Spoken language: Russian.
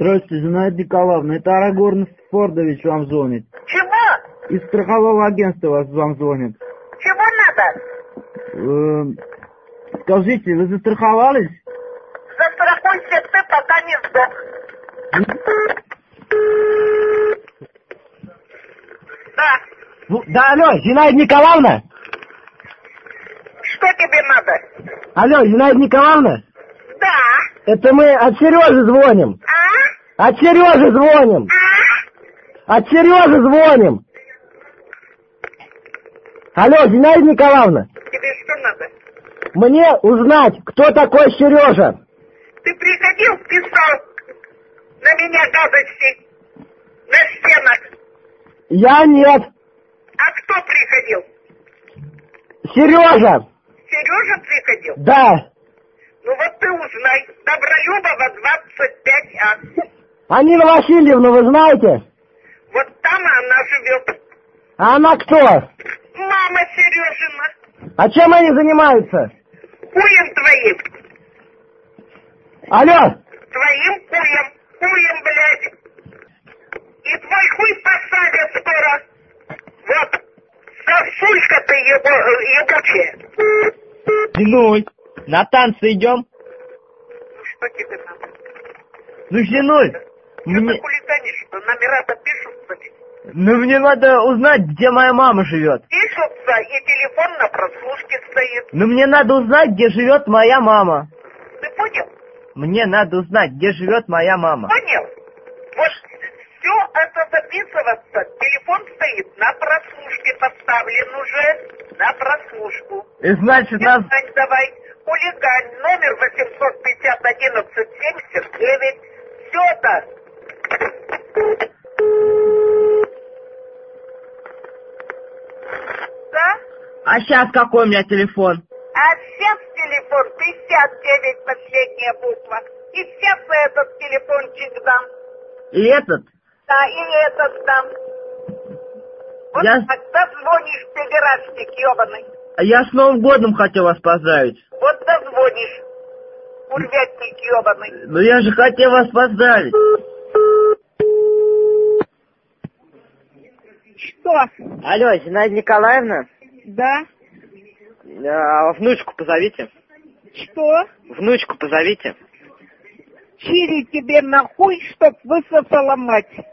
Здравствуйте, Зинаида Николаевна, это Арагорн Фордович вам звонит. Чего? Из страхового агентства вам звонит. Чего надо? Скажите, вы застраховались? Застрахуйся ты, пока не сдох. Да. Да, алло, Зинаида Николаевна? Что тебе надо? Алло, Зинаида Николаевна? Да. Это мы от Сережи звоним. А? От Сережи звоним. А? От Сережи звоним. Алло, Зинаида Николаевна? Тебе что надо? Мне узнать, кто такой Сережа. Ты приходил, писал на меня гадости на стенах? Я нет. А кто приходил? Сережа. Сережа приходил? Да. Ну вот ты узнай. Добролюбова 25А. Анина Васильевна, вы знаете? Вот там она живет. А она кто? Мама Сережина. А чем они занимаются? Куем твоим. Алло. Твоим куем. Куем, блядь. И твой хуй посадят скоро. Вот. Сосулька ты ебучая. Зинуль, на танцы идем? Ну что тебе надо? Ну, Зинуль, Что мне... ты хулиганишь, что номера-то пишутся ведь? Ну, мне надо узнать, где моя мама живет. Пишутся, и телефон на прослушке стоит. Ну, мне надо узнать, где живет моя мама. Ты понял? Мне надо узнать, где живет моя мама. Понял? Вот все это записываться. Телефон стоит на прослушке, поставлен уже на прослушку. И значит, нас... Хулигань давай. Хулигань. Номер 850 11 79. Все это. Да? А сейчас какой у меня телефон? А сейчас телефон 59, последняя буква. И сейчас этот телефончик дам. И этот? Да, и этот дам. Вот Я... тогда звонишь, педерастик ебаный. Я с Новым годом хотел вас поздравить. Вот дозвонишь, урвятник ебаный. Ну, я же хотел вас поздравить. Что? Алло, Зинаида Николаевна? Да? Внучку позовите. Что? Внучку позовите. Чири тебе нахуй, чтоб высосала мать.